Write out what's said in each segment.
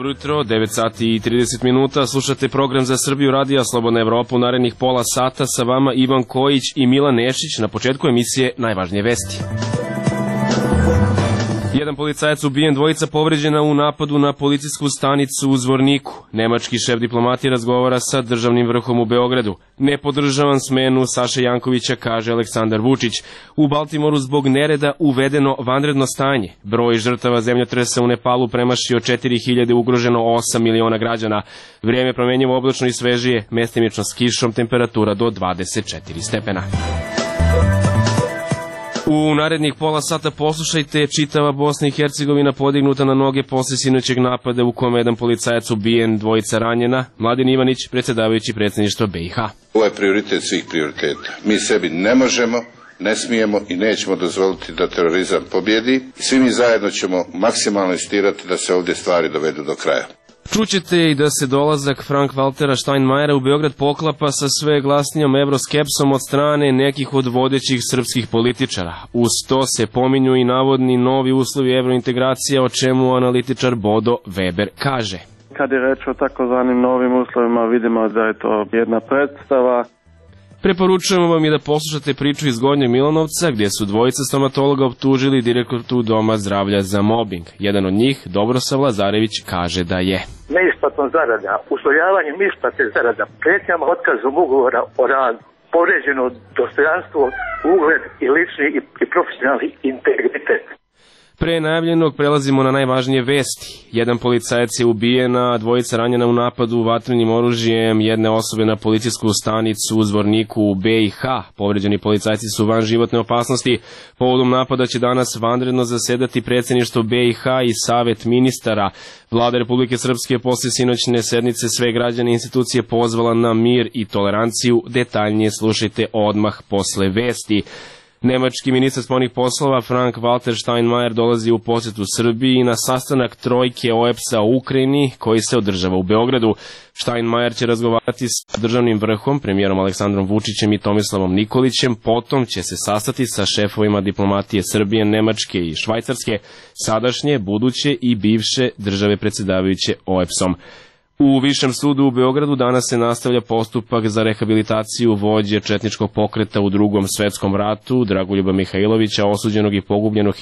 Dobro jutro, 9 sati i 30 minuta, slušate program za Srbiju Radija Slobodna Evropa u narednih pola sata, sa vama Ivan Kojić i Milan Nešić. Na početku emisije najvažnije vesti. Jedan policajac ubijen, dvojica povređena u napadu na policijsku stanicu u Zvorniku. Nemački šef diplomatije razgovara sa državnim vrhom u Beogradu. Ne podržavam smenu Saše Jankovića, kaže Aleksandar Vučić. U Baltimoru zbog nereda uvedeno vanredno stanje. Broj žrtava zemljotresa u Nepalu premašio 4000, ugroženo 8 miliona građana. Vrijeme promenjivo, oblačno i svežije, mestimično s kišom, temperatura do 24 stepena. U narednih pola sata poslušajte: čitava Bosna i Hercegovina podignuta na noge posle sinoćeg napada u kome jedan policajac ubijen, dvojica ranjena. Mladen Ivanić, predsjedavajući predsjedništva BiH. Ovo je prioritet svih prioriteta. Mi sebi ne možemo, ne smijemo i nećemo dozvoliti da terorizam pobjedi. Svi mi zajedno ćemo maksimalno insistirati da se ovdje stvari dovedu do kraja. Čućete i da se dolazak Frank-Waltera Steinmeiera u Beograd poklapa sa sve glasnijom evroskepsom od strane nekih od vodećih srpskih političara. Uz to se pominju i navodni novi uslovi evrointegracija, o čemu analitičar Bodo Weber kaže. Kad je reč o takozvanim novim uslovima, vidimo da je to jedna predstava. Preporučujemo vam i da poslušate priču iz Gornjeg Milanovca, gdje su dvojica stomatologa optužili direktorku Doma zdravlja za mobing. Jedan od njih, Dobrosav Lazarević, kaže da je neisplatom zarada, uslojavanjem isplate zarada, prijetnjama otkazom ugovora o radu, povređeno dostojanstvo, ugled i lični i profesionalni integritet. Pre najavljenog prelazimo na najvažnije vesti. Jedan policajac je ubijen, a dvojica ranjena u napadu vatrenim oružjem jedne osobe na policijsku stanicu u Zvorniku u BiH. Povređeni policajci su van životne opasnosti. Povodom napada će danas vanredno zasedati predsjedništvo BiH i Savet ministara. Vlada Republike Srpske posle sinoćne sednice sve građane i institucije pozvala na mir i toleranciju. Detaljnije slušajte odmah posle vesti. Nemački ministar spoljnih poslova Frank-Walter Steinmeier dolazi u posjetu Srbiji na sastanak trojke OEBS-a u Ukrajini koji se održava u Beogradu. Steinmeier će razgovarati s državnim vrhom, premijerom Aleksandrom Vučićem i Tomislavom Nikolićem, potom će se sastati sa šefovima diplomatije Srbije, Nemačke i Švajcarske, sadašnje, buduće i bivše države predsjedavajuće OEBS-om. U Višem sudu u Beogradu danas se nastavlja postupak za rehabilitaciju vođe četničkog pokreta u Drugom svetskom ratu, Dragoljuba Mihajlovića, osuđenog i pogubljenog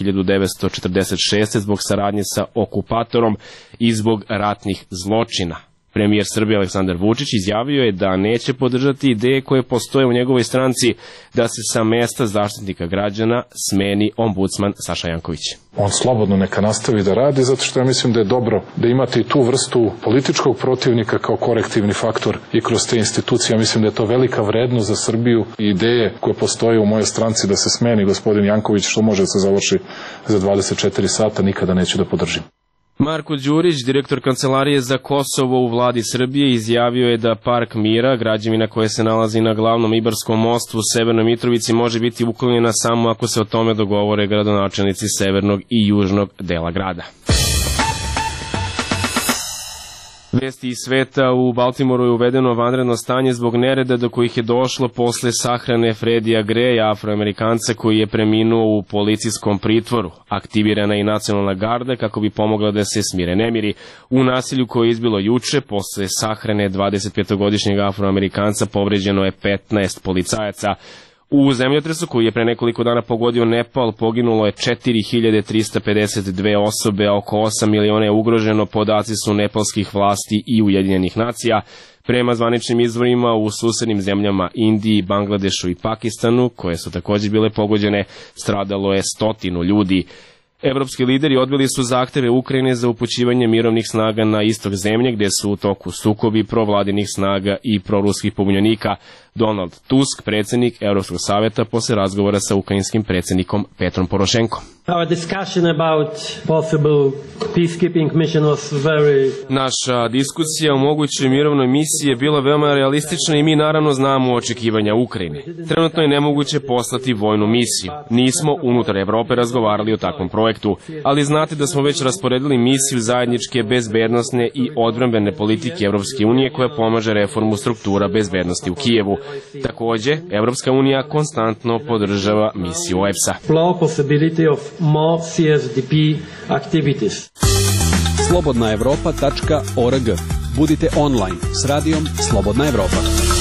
1946. zbog saradnje sa okupatorom i zbog ratnih zločina. Premijer Srbije Aleksandar Vučić izjavio je da neće podržati ideje koje postoje u njegovoj stranci da se sa mesta zaštitnika građana smeni ombudsman Saša Janković. On slobodno neka nastavi da radi, zato što ja mislim da je dobro da imate i tu vrstu političkog protivnika kao korektivni faktor i kroz te institucije. Ja mislim da je to velika vrednost za Srbiju i ideje koje postoje u mojoj stranci da se smeni gospodin Janković, što može da se završi za 24 sata, nikada neću da podržim. Marko Đurić, direktor Kancelarije za Kosovo u vladi Srbije, izjavio je da Park Mira, građevina koja se nalazi na glavnom Ibarskom mostu u Severnoj Mitrovici, može biti uklonjena samo ako se o tome dogovore gradonačelnici severnog i južnog dela grada. Vesti iz sveta: u Baltimoru je uvedeno vanredno stanje zbog nereda do kojih je došlo posle sahrane Fredija Greja, Afroamerikanca koji je preminuo u policijskom pritvoru. Aktivirana je i nacionalna garda kako bi pomogla da se smire nemiri. U nasilju koje je izbilo juče, posle sahrane 25-godišnjeg Afroamerikanca, povređeno je 15 policajaca. U zemljotresu koji je pre nekoliko dana pogodio Nepal poginulo je 4352 osobe, a oko 8 miliona je ugroženo, podaci su nepalskih vlasti i Ujedinjenih nacija. Prema zvaničnim izvorima u susednim zemljama Indiji, Bangladešu i Pakistanu, koje su također bile pogođene, stradalo je 100 ljudi. Evropski lideri odbili su zahteve Ukrajine za upućivanje mirovnih snaga na istok zemlje, gdje su u toku sukobi provladinih snaga i proruskih pobunjenika. Donald Tusk, predsjednik Europskog savjeta, posle razgovora sa ukrajinskim predsjednikom Petrom Porošenkom. Naša diskusija o mogućoj mirovnoj misiji je bila veoma realistična i mi naravno znamo očekivanja Ukrajine. Trenutno je nemoguće poslati vojnu misiju. Nismo unutar Evrope razgovarali o takvom projektu, ali znate da smo već rasporedili misiju zajedničke bezbednosne i odbrambene politike Evropske unije koja pomaže reformu struktura bezbednosti u Kijevu. Također, Evropska unija konstantno podržava misiju OEBS-a. slobodnaevropa.org. Budite online s radijom Slobodna Evropa.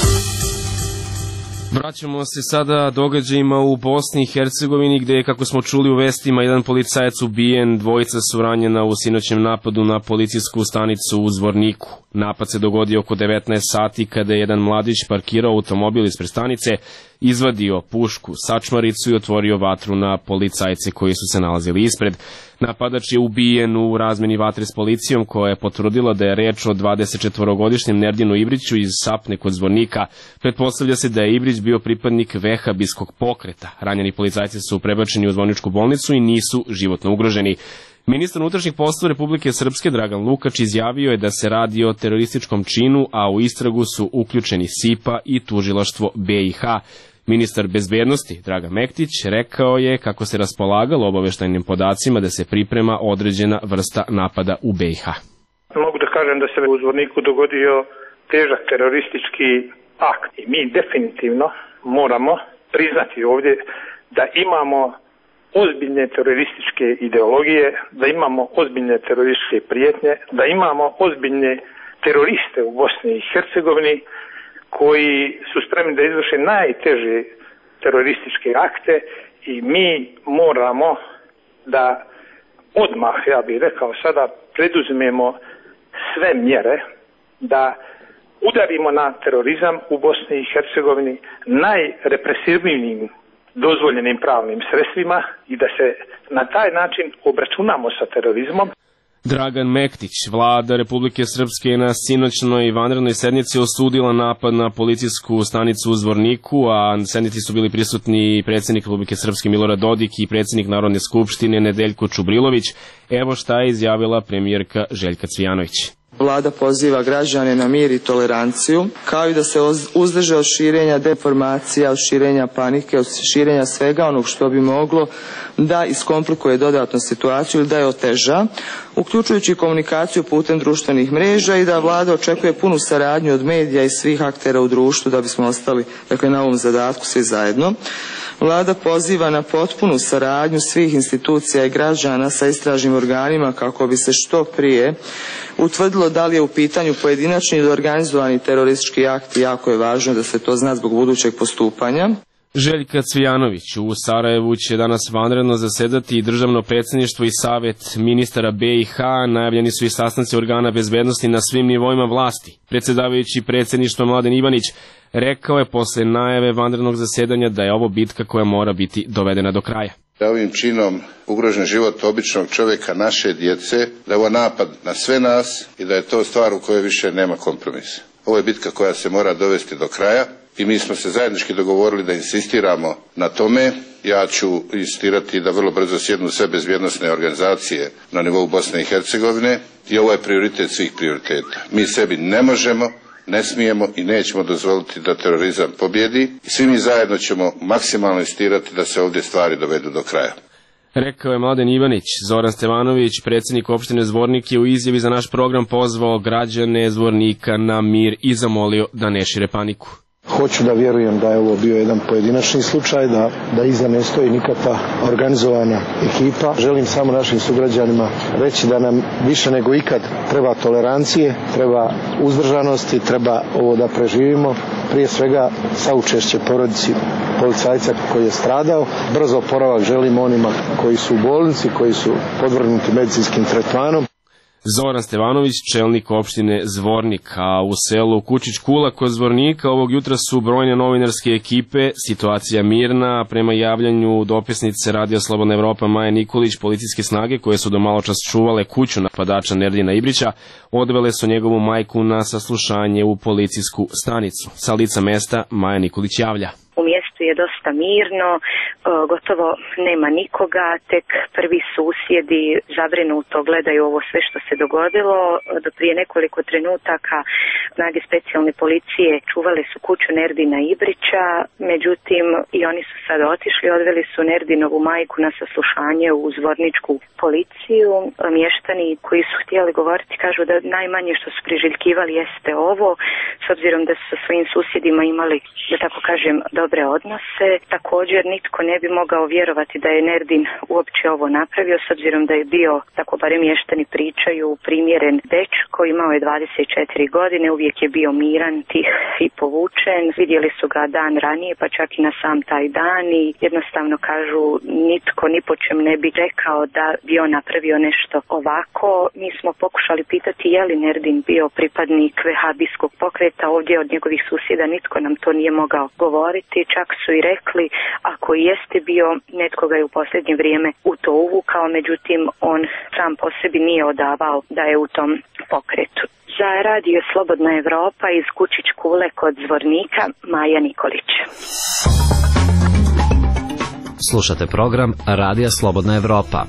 Vraćamo se sada događajima u Bosni i Hercegovini, gde je, kako smo čuli u vestima, jedan policajac ubijen, dvojica su ranjena u sinoćem napadu na policijsku stanicu u Zvorniku. Napad se dogodio oko 19 sati kada je jedan mladić parkirao automobil ispred stanice, izvadio pušku, sačmaricu i otvorio vatru na policajce koji su se nalazili ispred. Napadač je ubijen u razmeni vatre s policijom, koja je potvrdila da je reč o 24-godišnjem Nerdinu Ibriću iz Sapne kod Zvornika. Pretpostavlja se da je Ibrić bio pripadnik vehabijskog pokreta. Ranjeni policajci su prebačeni u Zvorničku bolnicu i nisu životno ugroženi. Ministar unutrašnjih poslova Republike Srpske Dragan Lukač izjavio je da se radi o terorističkom činu, a u istragu su uključeni SIPA i tužilaštvo BiH. Ministar bezbednosti Dragan Mektić rekao je kako se raspolagalo obaveštajnim podacima da se priprema određena vrsta napada u BiH. Mogu da kažem da se u Zvorniku dogodio težak teroristički akt i mi definitivno moramo priznati ovdje da imamo ozbiljne terorističke ideologije, da imamo ozbiljne terorističke prijetnje, da imamo ozbiljne teroriste u Bosni i Hercegovini koji su spremni da izvrše najteže terorističke akte i mi moramo da odmah, ja bih rekao sada, preduzmemo sve mjere da udarimo na terorizam u Bosni i Hercegovini najrepresivnijim dozvoljenim pravnim sredstvima i da se na taj način obračunamo sa terorizmom. Dragan Mektić, vlada Republike Srpske, je na sinoćnoj vanrednoj sednici osudila napad na policijsku stanicu u Zvorniku, a na sednici su bili prisutni predsjednik Republike Srpske Milorad Dodik i predsjednik Narodne skupštine Nedeljko Čubrilović. Evo šta je izjavila premijerka Željka Cvijanović. Vlada poziva građane na mir i toleranciju, kao i da se uzdrže od širenja deformacija, od širenja panike, od širenja svega onog što bi moglo da iskomplikuje dodatnu situaciju ili da je oteža, uključujući komunikaciju putem društvenih mreža, i da vlada očekuje punu saradnju od medija i svih aktera u društvu da bismo ostali, na ovom zadatku svi zajedno. Vlada poziva na potpunu saradnju svih institucija i građana sa istražnim organima kako bi se što prije utvrdilo da li je u pitanju pojedinačni ili organizovani teroristički akt. Jako je važno da se to zna zbog budućeg postupanja. Željka Cvijanović, u Sarajevu će danas vanredno zasedati i državno predsjedništvo i savjet ministara BiH, najavljeni su i sastanci organa bezbednosti na svim nivoima vlasti. Predsjedavajući predsjedništvo Mladen Ivanić rekao je posle najave vanrednog zasedanja da je ovo bitka koja mora biti dovedena do kraja. Da je ovim činom ugrožen život običnog čovjeka, naše djece, da je ovo napad na sve nas i da je to stvar u kojoj više nema kompromisa. Ovo je bitka koja se mora dovesti do kraja i mi smo se zajednički dogovorili da insistiramo na tome. Ja ću insistirati da vrlo brzo sjednu sve bezbjednosne organizacije na nivou Bosne i Hercegovine i ovo je prioritet svih prioriteta. Mi sebi ne možemo, ne smijemo i nećemo dozvoliti da terorizam pobjedi i svi mi zajedno ćemo maksimalno insistirati da se ovdje stvari dovedu do kraja. Rekao je Mladen Ivanić. Zoran Stevanović, predsjednik opštine Zvornik, je u izjavi za naš program pozvao građane Zvornika na mir i zamolio da ne šire paniku. Hoću da vjerujem da je ovo bio jedan pojedinačni slučaj, da iza ne stoji nikakva organizovana ekipa. Želim samo našim sugrađanima reći da nam više nego ikad treba tolerancije, treba uzdržanosti, treba ovo da preživimo. Prije svega saučešće porodici policajca koji je stradao. Brzo oporavak želimo onima koji su u bolnici, koji su podvrgnuti medicinskim tretmanom. Zoran Stevanović, čelnik opštine Zvornik, a u selu Kučić Kula kod Zvornika ovog jutra su brojne novinarske ekipe, situacija mirna. Prema javljanju dopisnice Radio Slobodna Evropa Maje Nikolić, policijske snage koje su do maločas čuvale kuću napadača Nerdina Ibrića odvele su njegovu majku na saslušanje u policijsku stanicu. Sa lica mesta Maja Nikolić javlja. U mjestu je dosta mirno, gotovo nema nikoga, tek prvi susjedi zabrinuto gledaju ovo sve što se dogodilo. Do prije nekoliko trenutaka snage specijalne policije čuvali su kuću Nerdina Ibrića, međutim i oni su sada otišli, odveli su Nerdinovu majku na saslušanje u Zvorničku policiju. Mještani koji su htjeli govoriti kažu da najmanje što su priželjkivali jeste ovo. S obzirom da su sa svojim susjedima imali, da tako kažem, dobre odnose. Također nitko ne bi mogao vjerovati da je Ernedin uopće ovo napravio, s obzirom da je bio, tako barem mještani pričaju, primjeren dečko, imao je 24 godine, uvijek je bio miran, tih i povučen. Vidjeli su ga dan ranije, pa čak i na sam taj dan i jednostavno kažu nitko ni po čem ne bi rekao da bi on napravio nešto ovako. Mi smo pokušali pitati je li Ernedin bio pripadnik vehabijskog pokreta, ovdje od njegovih susjeda nitko nam to nije mogao govoriti, čak su i rekli ako jeste bio, netko ga je u posljednje vrijeme u to uvukao, međutim on sam po sebi nije odavao da je u tom pokretu. Za Radio Slobodna Evropa iz Kučić Kule kod Zvornika, Maja Nikolić. Slušate program Radija Slobodna Evropa.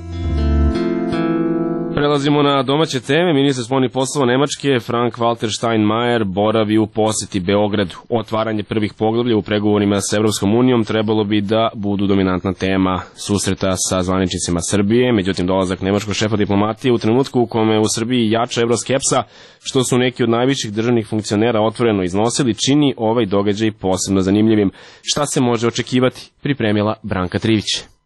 Prelazimo na domaće teme. Ministar spoljnih poslova Nemačke Frank-Walter Steinmeier boravi u posjeti Beogradu. Otvaranje prvih poglavlja u pregovorima s Evropskom unijom trebalo bi da budu dominantna tema susreta sa zvaničnicima Srbije. Međutim, dolazak nemačkog šefa diplomatije u trenutku u kome u Srbiji jača evroskepsa, što su neki od najviših državnih funkcionera otvoreno iznosili, čini ovaj događaj posebno zanimljivim. Šta se može očekivati? Pripremila Branka Trivić.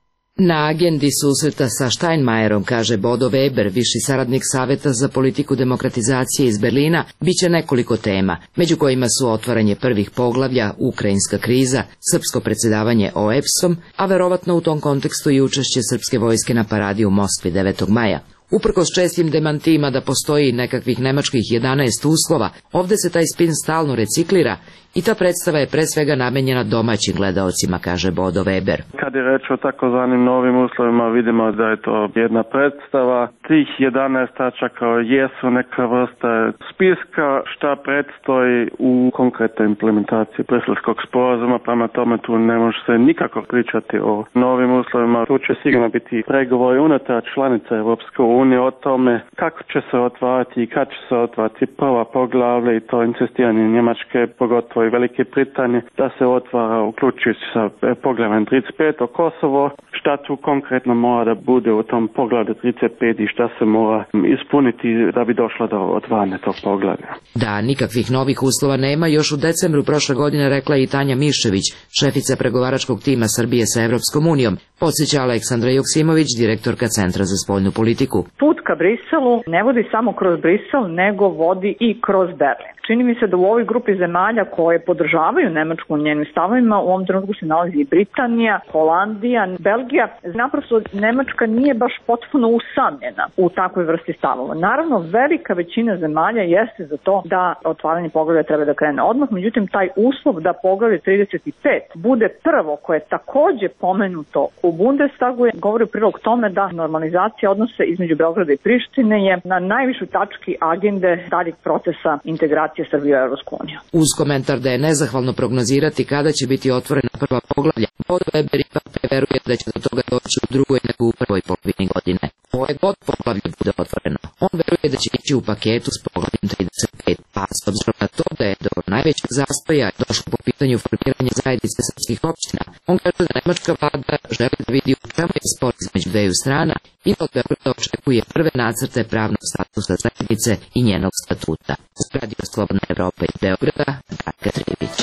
Na agendi susreta sa Steinmeierom, kaže Bodo Weber, viši saradnik Saveta za politiku demokratizacije iz Berlina, biće nekoliko tema, među kojima su otvaranje prvih poglavlja, ukrajinska kriza, srpsko predsjedavanje OEBS-om, a verovatno u tom kontekstu i učešće srpske vojske na paradi u Moskvi 9. maja. Uprkos čestim demantima da postoji nekakvih nemačkih 11 uslova, ovdje se taj spin stalno reciklira i ta predstava je pre svega namenjena domaćim gledaocima, kaže Bodo Weber. Kad je reč o takozvanim novim uslovima, vidimo da je to jedna predstava. Tih 11 tačaka jesu neka vrsta spiska šta predstoji u konkretnoj implementaciji Briselskog sporazuma, prema tome tu ne može se nikako pričati o novim uslovima. Tu će sigurno biti pregovori unutar članica Europske unije o tome kako će se otvarati i kad će se otvarati prva poglavlja i to insistiranje Njemačke, pogotovo i Velike Britanije, da se otvara uključujući sa poglavljem 35 o Kosovo, šta tu konkretno mora da bude u tom poglavlju 35 i šta se mora ispuniti da bi došlo do otvaranja tog poglavlja. Da nikakvih novih uslova nema, još u decembru prošle godine rekla i Tanja Mišević, šefica pregovaračkog tima Srbije sa Evropskom unijom, podsjeća Aleksandra Joksimović, direktorka Centra za spoljnu politiku. Put ka Briselu ne vodi samo kroz Brisel, nego vodi i kroz Berlin. Čini mi se da u ovoj grupi zemalja koje podržavaju Nemačku u njenim stavovima u ovom trenutku se nalazi i Britanija, Holandija, Belgija. Naprosto Nemačka nije baš potpuno usamljena u takvoj vrsti stavova. Naravno, velika većina zemalja jeste za to da otvaranje poglavlja treba da krene odmah, međutim taj uslov da poglavlje 35 bude prvo koje je takođe pomenuto u Bundestagu govori u prilog tome da normalizacija odnose između Beograda i Prištine je na najvišoj tački agende daljeg procesa integracije Srbije u Evropsku uniju. Uz komentar da je nezahvalno prognozirati kada će biti otvorena prva poglavlja, Bodo Weber ipak preveruje da će do toga doći u drugoj nego u prvoj polovini godine. Koje god poglavlje bude otvoreno, on veruje da će ići u paketu s poglavljem 35, pa s obzirom na to da je do najvećeg zastoja došlo po pitanju formiranja zajednice srpskih opština, on kaže da nemačka vlada želi da vidi u čemu je spor između dveju strana i da od Beograda očekuje prve nacrte pravnog statusa zajednice i njenog statuta. Radio Slobodna Evropa iz Beograda, Branka Trivić.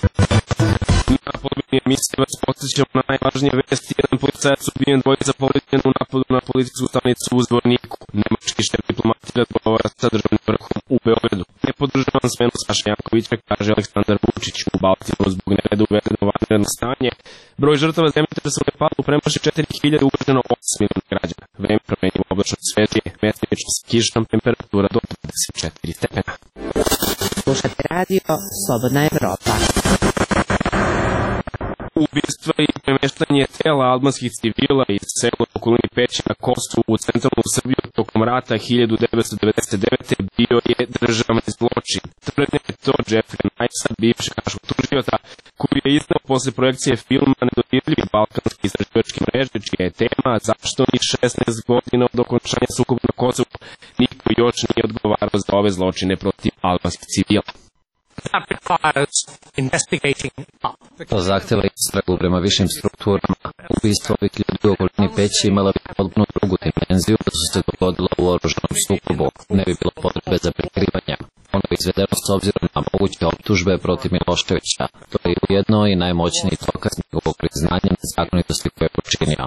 Na podbini emisije vas podsjećamo na najvažnije vesti. Jedan policajac ubijen, dvojica povređena u napadu na policijsku stanicu u Zvorniku. Nemački šef diplomatije razgovara sa državnim vrhom u Beogradu. Ne podržavam smenu Saše Jankovića, kaže Aleksandar Vučić. U Baltimoru zbog nereda uvedeno vanredno stanje. Broj žrtava zemljotresa u Nepalu premaši 4000, ugroženo 8 miliona građana. Vreme promenjivo, oblačno svežije, mestimično sa kišom, temperatura do 24 stepena. Slušate radio Slobodna Evropa. Ubistva i premeštanje tela albanskih civila iz sela u okolini Peći na Kosovu u centralnu Srbiju tokom rata 1999. bio je državni zločin. Tvrdnja je to Jeffrey Nice, bivšeg haškog tužioca, koji je iznao posle projekcije filma Nedodirljivi balkanski istraživačke mreže, čija je tema zašto ni 16 godina od okončanja sukoba na Kosovu niko još nije odgovarao za ove zločine protiv albanskih civila. To zahtjeva istragu prema višim strukturama. Ubistvo ovih ljudi u okolini Peći imala bi potpuno drugu dimenziju da su se dogodila u oružanom sukobu. Ne bi bilo potrebe za prikrivanja. Ono bi izvedeno s obzirom na moguće optužbe protiv Miloševića. To je ujedno i najmoćniji dokaz njegovog priznanja nezakonitosti koje je počinio.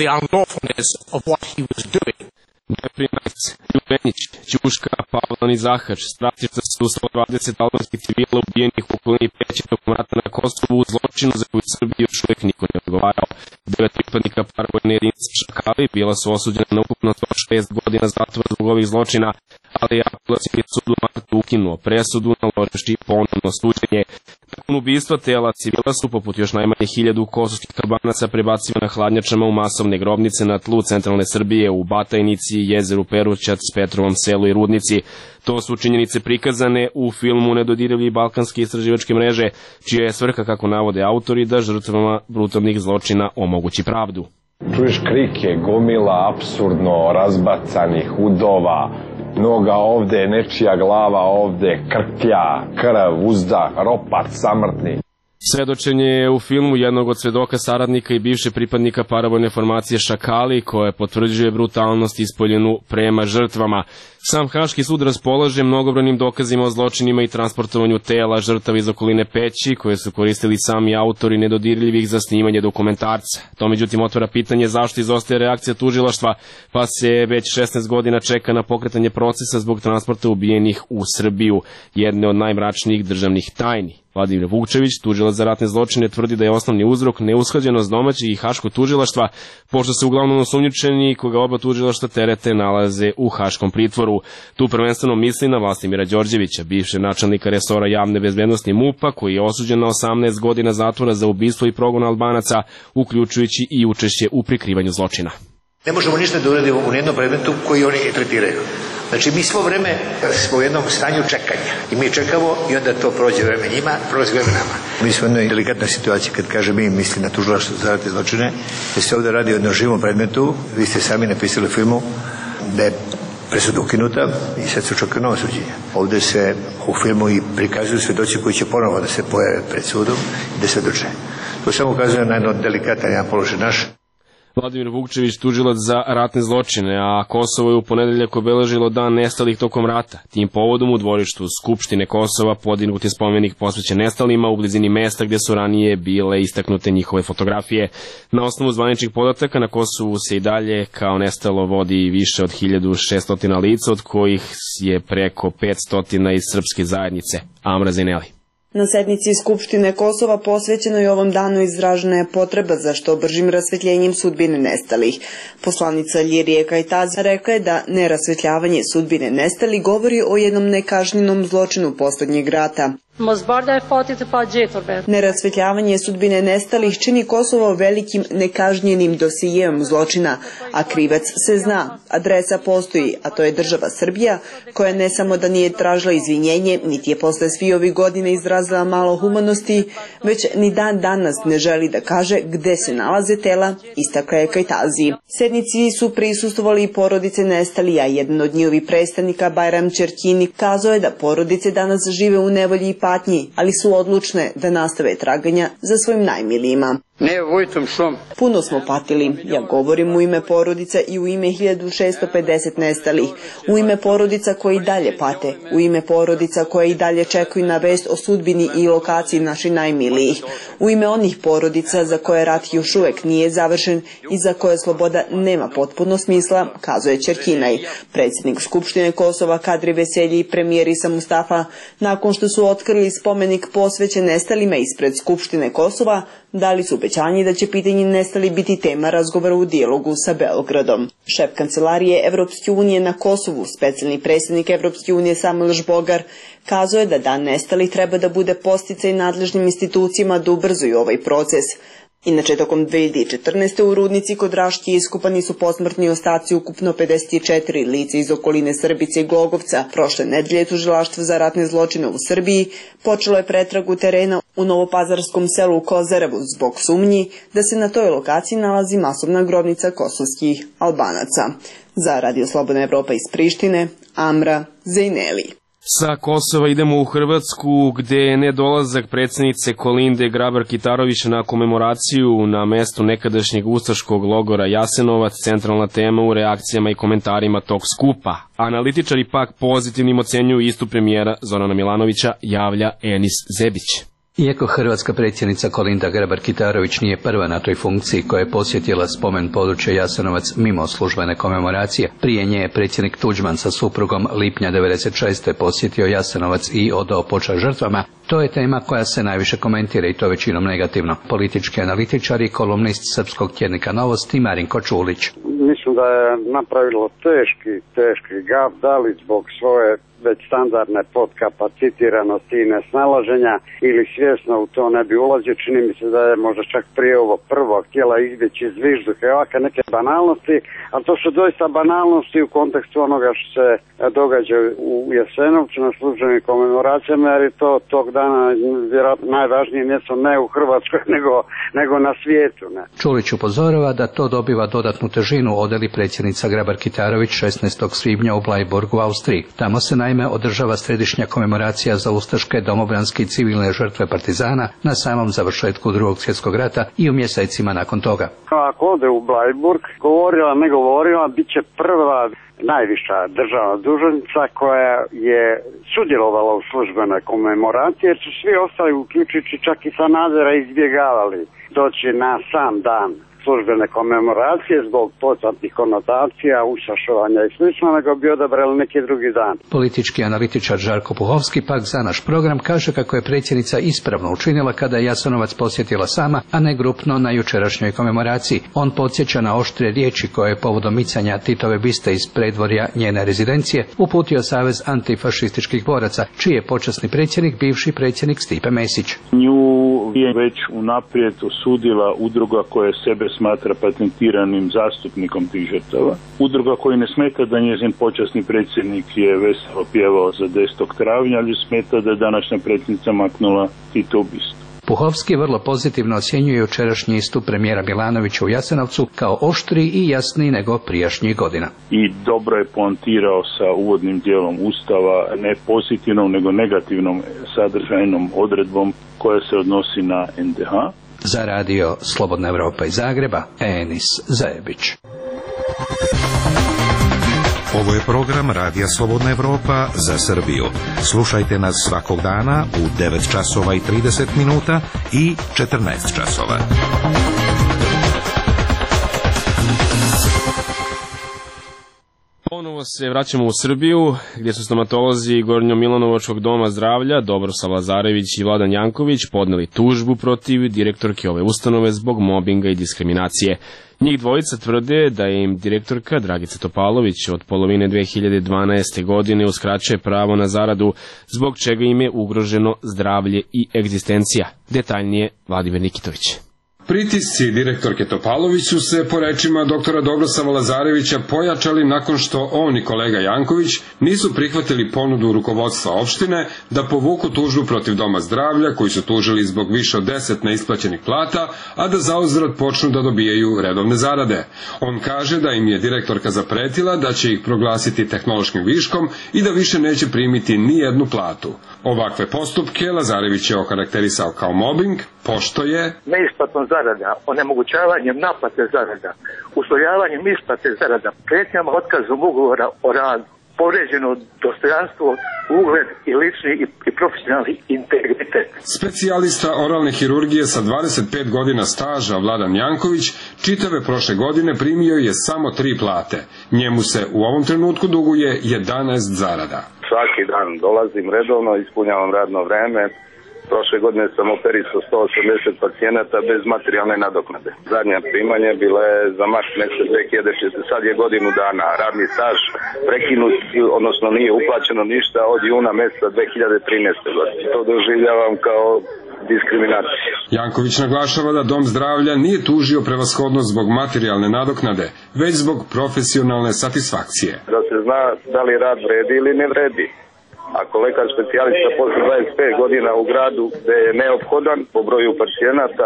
Neprinac, Ljubenić, Ćuška, Pavlan i Zahač, stratišta su 120 albanskih civila ubijenih u okolini Peći tokom rata na Kosovu u zločinu za koju Srbiji još uvijek niko ne odgovarao. 9 pripadnika paravojne jedinice Šakali bila su osuđena na ukupno 106 godina zatvora zbog ovih zločina, ali je apelacioni sud u martu ukinuo presudu naloživši ponovno suđenje. Nakon ubistva tela civila su, poput još najmanje 1000 kosovskih Albanaca, prebacivana hladnjačama u masovne grobnice na tlu centralne Srbije u Batajnici, jezeru Perućac, Petrovom selu i Rudnici. To su činjenice prikazane u filmu Nedodirljivi balkanske istraživačke mreže, čija je svrha, kako navode autori, da žrtvama brutalnih zločina omogući pravdu. Čuješ krike, gomila apsurdno razbacanih udova, noga ovde, nečija glava ovde, krklja, krv, uzdah, ropat, samrtni. Svedočenje je u filmu jednog od svedoka saradnika i bivše pripadnika paravojne formacije Šakali, koja potvrđuje brutalnost ispoljenu prema žrtvama. Sam Haški sud raspolaže mnogobrojnim dokazima o zločinima i transportovanju tela žrtava iz okoline Peći, koje su koristili sami autori Nedodirljivih za snimanje dokumentarca. To međutim otvara pitanje zašto izostaje reakcija tužilaštva, pa se već 16 godina čeka na pokretanje procesa zbog transporta ubijenih u Srbiju, jedne od najmračnijih državnih tajni. Vladimir Vukčević, tužilac za ratne zločine, tvrdi da je osnovni uzrok neusklađenost domaćeg i haškog tužilaštva, pošto se uglavnom osumnjičeni koga oba tužilaštva terete nalaze u haškom pritvoru. Tu prvenstveno misli na Vlastimira Đorđevića, bivšeg načelnika resora javne bezbednosti MUP-a, koji je osuđen na 18 godina zatvora za ubistvo i progon Albanaca, uključujući i učešće u prikrivanju zločina. Ne možemo ništa da uradimo u nijednom predmetu koji oni tretiraju. Znači, mi svo vreme smo u jednom stanju čekanja i mi čekamo i onda to prođe vreme njima, prođe vreme nama. Mi smo u jednoj delikatnoj situaciji, kad kaže mi misli na tužilaštvo za ratne zločine, jer se ovdje radi o jednom živom predmetu. Vi ste sami napisali u filmu da je presuda ukinuta i sad se očekuje novo suđenje. Ovdje se u filmu i prikazuju svedoci koji će ponovo da se pojave pred sudom i da svedoče. To samo ukazuje na jedno delikatan jedan položaj naš. Vladimir Vukčević, tužilac za ratne zločine, a Kosovo je u ponedeljak obeležilo dan nestalih tokom rata. Tim povodom u dvorištu Skupštine Kosova podignut je spomenik posvećen nestalima u blizini mesta gdje su ranije bile istaknute njihove fotografije. Na osnovu zvaničnih podataka na Kosovu se i dalje kao nestalo vodi više od 1600 lica, od kojih je preko 500 iz srpske zajednice. Amra Zeneli. Na sednici Skupštine Kosova posvećenoj ovom danu izražena je potreba za što bržim rasvetljenjem sudbine nestalih. Poslanica Ljirije Kajtazi rekla je da nerasvetljavanje sudbine nestalih govori o jednom nekažnjenom zločinu posljednjeg rata. Nerasvetljavanje sudbine nestalih čini Kosovo velikim nekažnjenim dosijeom zločina, a krivac se zna, adresa postoji, a to je država Srbija, koja ne samo da nije tražila izvinjenje, niti je posle svih ovih godina izrazila malo humanosti, već ni dan danas ne želi da kaže gde se nalaze tela, istakla je Kajtazi. Sednici su prisustvovali i porodice nestalih, a jedan od njihovih predstavnika, Bajram Čerkini, kazao je da porodice danas žive u nevolji i patnji, ali su odlučne da nastave traganja za svojim najmilijima. Puno smo patili. Ja govorim u ime porodica i u ime 1650 nestalih, u ime porodica koji i dalje pate, u ime porodica koje i dalje čekaju na vest o sudbini i lokaciji naših najmilijih, u ime onih porodica za koje rat još uvek nije završen i za koje sloboda nema potpuno smisla, kazuje Čerkinaj. Predsjednik Skupštine Kosova Kadri Veselji i premijer Isa Mustafa, nakon što su otkrili spomenik posvećen nestalima ispred Skupštine Kosova, dali su obećanje da će pitanje nestali biti tema razgovora u dijalogu sa Beogradom. Šef kancelarije Evropske unije na Kosovu, specijalni predsjednik Evropske unije Samuel Žbogar, kazao je da dan nestalih treba da bude podsticaj nadležnim institucijama da ubrzuju ovaj proces. Inače, tokom 2014. u Rudnici kod Raške iskopani su posmrtni ostaci ukupno 54 lica iz okoline Srbice i Glogovca. Prošle nedelje tužilaštvo za ratne zločine u Srbiji počelo je pretragu terena u novopazarskom selu Kozarevu zbog sumnji da se na toj lokaciji nalazi masovna grobnica kosovskih Albanaca. Za Radio Slobodna Evropa iz Prištine, Amra Zejneli. Sa Kosova idemo u Hrvatsku, gde je nedolazak predsjednice Kolinde Grabar-Kitarović na komemoraciju na mestu nekadašnjeg ustaškog logora Jasenovac centralna tema u reakcijama i komentarima tog skupa. Analitičari pak pozitivnim ocenjuju istup premijera Zorana Milanovića, javlja Enis Zebić. Iako hrvatska predsjednica Kolinda Grabar-Kitarović nije prva na toj funkciji koja je posjetila spomen područja Jasenovac mimo službene komemoracije, prije nje je predsjednik Tuđman sa suprugom lipnja 1996. posjetio Jasenovac i odao počast žrtvama. To je tema koja se najviše komentira i to većinom negativno. Politički analitičar i kolumnist srpskog tjednika Novosti Marinko Čulić. Mislim da je napravilo teški gaf, da li zbog svoje već standardne podkapacitiranosti i nesnalaženja ili svjesno u to ne bi ulazio. Čini mi se da je možda čak prije ovo prvo htjela izbjeći zvižduhe ovakve neke banalnosti, ali to su doista banalnosti u kontekstu onoga što se događa u Jasenovcu na službenim komemoracijama, jer je to tog dana vjerojatno najvažnije mjesto ne u Hrvatskoj nego na svijetu. Ne. Čulić upozorava da to dobiva dodatnu težinu, odeli predsjednica Grabar-Kitarović 16. svibnja u Blajburgu u Austriji. Tamo se naime održava središnja komemoracija za ustaške, domobranske i civilne žrtve partizana na samom završetku Drugog svjetskog rata i u mjesecima nakon toga. Ako ode u Blajburg, govorila, ne govorila, bit će prva najviša državna dužnosnica koja je sudjelovala u službenoj komemoraciji, jer su svi ostali, uključujući čak i Sanadera, izbjegavali doći na sam dan službene komemoracije zbog poznatih konotacija, usašovanja i slično, nego bi odabrali neki drugi dan. Politički analitičar Žarko Puhovski pak za naš program kaže kako je predsjednica ispravno učinila kada je Jasenovac posjetila sama, a ne grupno na jučerašnjoj komemoraciji. On podsjeća na oštre riječi koje je povodom micanja Titove biste iz predvorja njene rezidencije uputio Savez antifašističkih boraca, čiji je počasni predsjednik bivši predsjednik Stipe Mesić. Nju je već unaprijed osudila udruga koja sebe smatra patentiranim zastupnikom tih žrtava. Udruga koji ne smeta da njezin počasni predsjednik je veselo pjevao za 10. travnja, ali smeta da je današnja predsjednica maknula Tito bistu. Puhovski vrlo pozitivno ocjenjuje jučerašnji istup premijera Milanovića u Jasenovcu kao oštriji i jasniji nego prijašnjih godina. I dobro je poantirao sa uvodnim dijelom Ustava, ne pozitivnom nego negativnom sadržajnom odredbom koja se odnosi na NDH. Za radio Slobodna Evropa iz Zagreba, Enis Zajebić. Ovo je program Radija Slobodna Evropa za Srbiju. Slušajte nas svakog dana u 9 časova i 30 minuta i 14 časova. Ponovo se vraćamo u Srbiju, gdje su stomatolozi Gornjo-Milanovačkog doma zdravlja Dobrosav Lazarević i Vladan Janković podneli tužbu protiv direktorke ove ustanove zbog mobinga i diskriminacije. Njih dvojica tvrde da je im direktorka Dragica Topalović od polovine 2012. godine uskraćuje pravo na zaradu, zbog čega im je ugroženo zdravlje i egzistencija. Detaljnije Vladimir Nikitović. Pritisci direktorke Topalović su se, po rečima doktora Dobrosava Lazarevića, pojačali nakon što on i kolega Janković nisu prihvatili ponudu rukovodstva opštine da povuku tužbu protiv Doma zdravlja, koji su tužili zbog više od 10 neisplaćenih plata, a da zauzvrat počnu da dobijaju redovne zarade. On kaže da im je direktorka zapretila da će ih proglasiti tehnološkim viškom i da više neće primiti ni jednu platu. Ovakve postupke Lazarević je okarakterisao kao mobbing, pošto je neisplatom zarada, onemogućavanjem naplate zarada, uslovljavanjem isplate zarada, prijetnjama otkazom ugovora o radu, povrijeđeno dostojanstvo, ugled i lični i profesionalni integritet. Specijalista oralne hirurgije sa 25 godina staža Vladan Janković čitave prošle godine primio je samo 3 plate. Njemu se u ovom trenutku duguje 11 zarada. Svaki dan dolazim redovno, ispunjavam radno vreme. Prošle godine sam operisao 180 pacijenata bez materijalne nadoknade. Zadnja primanja bila je za mart mjesec 2006. Sad je godinu dana. Radni staž prekinut, odnosno nije uplaćeno ništa od juna mjeseca 2013. godine. To doživljavam kao diskriminaciju. Janković naglašava da Dom zdravlja nije tužio prevashodno zbog materijalne nadoknade, već zbog profesionalne satisfakcije. Da se zna da li rad vredi ili ne vredi. Ako lekar specijalista posle 25 godina u gradu gde je neophodan po broju pacijenata,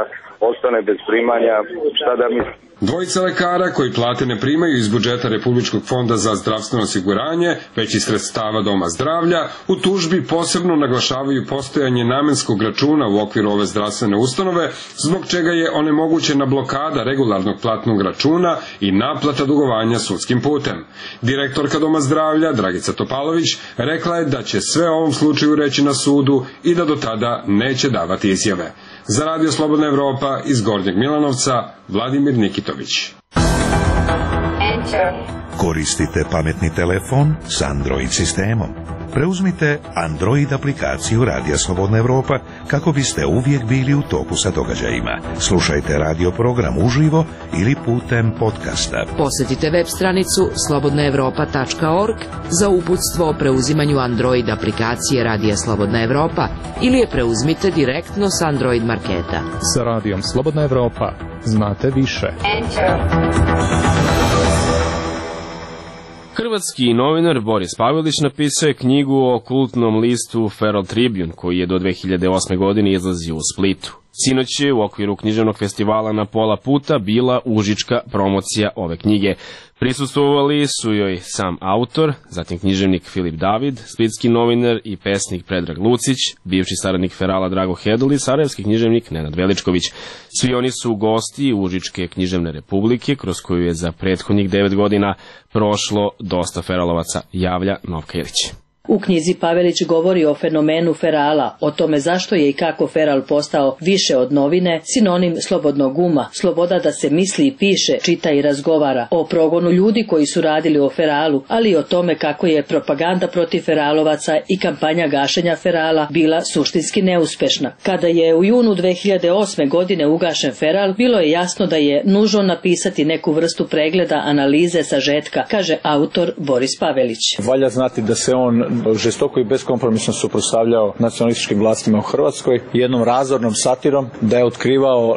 ostane bez primanja, šta da misli? Dvojica lekara koji plate ne primaju iz budžeta Republičkog fonda za zdravstveno osiguranje, već iz sredstava Doma zdravlja, u tužbi posebno naglašavaju postojanje namenskog računa u okviru ove zdravstvene ustanove, zbog čega je onemogućena blokada regularnog platnog računa i naplata dugovanja sudskim putem. Direktorka Doma zdravlja, Dragica Topalović, rekla je da će sve o ovom slučaju reći na sudu i da do tada neće davati izjave. Za Radio Slobodna Evropa iz Gornjeg Milanovca, Vladimir Nikitović. Koristite pametni telefon s Android sistemom. Preuzmite Android aplikaciju Radija Slobodna Evropa kako biste uvijek bili u toku sa događajima. Slušajte radio program uživo ili putem podcasta. Posjetite web stranicu slobodnaevropa.org za uputstvo o preuzimanju Android aplikacije Radija Slobodna Evropa ili je preuzmite direktno s Android marketa. Sa Radijom Slobodna Evropa znate više. Hrvatski novinar Boris Pavelić napisao je knjigu o kultnom listu Feral Tribune, koji je do 2008. godine izlazio u Splitu. Sinoć je u okviru književnog festivala Na pola puta bila užička promocija ove knjige. Prisustvovali su joj sam autor, zatim književnik Filip David, splitski novinar i pesnik Predrag Lucić, bivši saradnik Ferala Drago Hedl i sarajevski književnik Nenad Veličković. Svi oni su gosti Užičke književne republike, kroz koju je za prethodnih 9 godina prošlo dosta feralovaca, javlja Novka Ilić. U knjizi Pavelić govori o fenomenu ferala, o tome zašto je i kako feral postao više od novine, sinonim slobodnog uma, sloboda da se misli i piše, čita i razgovara, o progonu ljudi koji su radili o feralu, ali i o tome kako je propaganda protiv feralovaca i kampanja gašenja ferala bila suštinski neuspešna. Kada je u junu 2008. godine ugašen feral, bilo je jasno da je nužno napisati neku vrstu pregleda, analize, sažetka, kaže autor Boris Pavelić. Valja znati da se on žestoko i beskompromisno suprotstavljao nacionalističkim vlastima u Hrvatskoj, jednom razornom satirom, da je otkrivao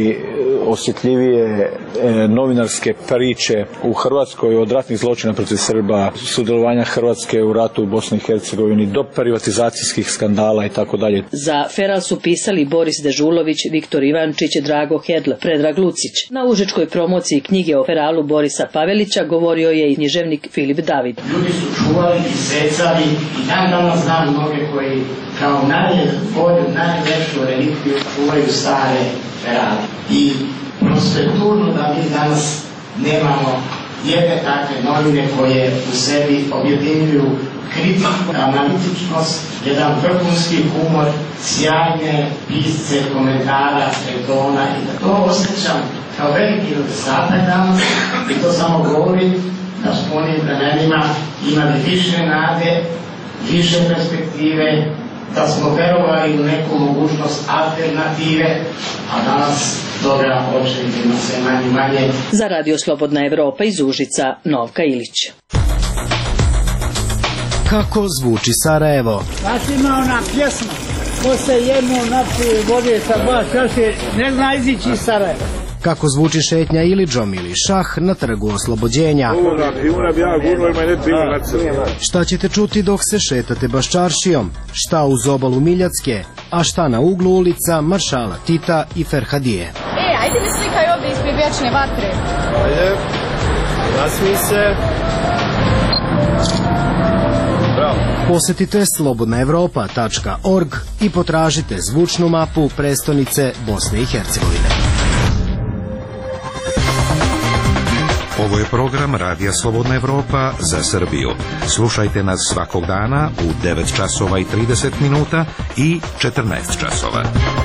najosjetljivije novinarske priče u Hrvatskoj, od ratnih zločina protiv Srba, sudjelovanja Hrvatske u ratu u Bosni i Hercegovini, do privatizacijskih skandala i tako dalje. Za feral su pisali Boris Dežulović, Viktor Ivančić, Drago Hedl, Predrag Lucić. Na užičkoj promociji knjige o feralu Borisa Pavelića govorio je i književnik Filip David. Ljudi su čuvali i secali i dan danas znam mnoge koji kao najbolju, najveću relikviju čuvaju stare ferale. I prosto je turno da mi danas nemamo jedne takve novine koje u sebi objedinjuju kritiku, analitičnost, jedan vrhunski humor, sjajne pisce, komentara, retona i da to osjećam kao veliki nedostatak danas i to samo govori da smo u onim vremenima imali više nade, više perspektive, da smo verovali u neku mogućnost alternative, a danas toga očekivamo sve manje i manje. Za Radio Slobodna Evropa iz Užica, Novka Ilić. Kako zvuči Sarajevo? Baš ima ona pjesma, ko se jedno napije vode sa dva čaše, ne zna izići iz Sarajeva. Kako zvuči šetnja Ilidžom ili šah na trgu Oslobođenja. Šta ćete čuti dok se šetate Baščaršijom? Šta uz obalu Miljacke, a šta na uglu ulica Maršala Tita i Ferhadije? Ajde mi slikaj ovdje ispred vječne vatre. Ajde, nasmij se. Posjetite slobodnaevropa.org i potražite zvučnu mapu prestonice Bosne i Hercegovine. Ovo je program Radija Slobodna Evropa za Srbiju. Slušajte nas svakog dana u 9 časova i 30 minuta i 14 časova.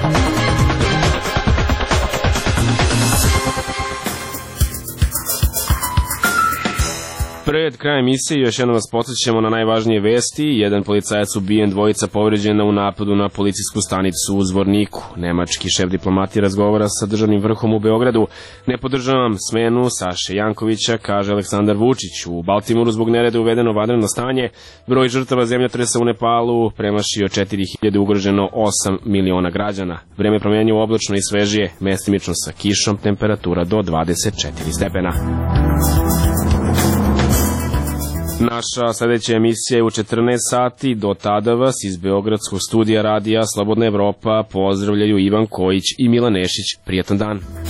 Pred krajem emisije još jednom vas podsjećamo na najvažnije vesti. Jedan policajac ubijen, dvojica povređena u napadu na policijsku stanicu u Zvorniku. Nemački šef diplomatije razgovara sa državnim vrhom u Beogradu. Ne podržavam smenu Saše Jankovića, kaže Aleksandar Vučić. U Baltimoru zbog nereda uvedeno vanredno stanje. Broj žrtava zemljotresa u Nepalu premašio 4000, ugroženo 8 miliona građana. Vreme promenljivo, oblačno i svežije, mestimično sa kišom, temperatura do 24 stepena. Naša sledeća emisija je u 14 sati. Do tada vas iz Beogradskog studija radija Slobodna Evropa pozdravljaju Ivan Kojić i Milan Nešić. Prijatan dan.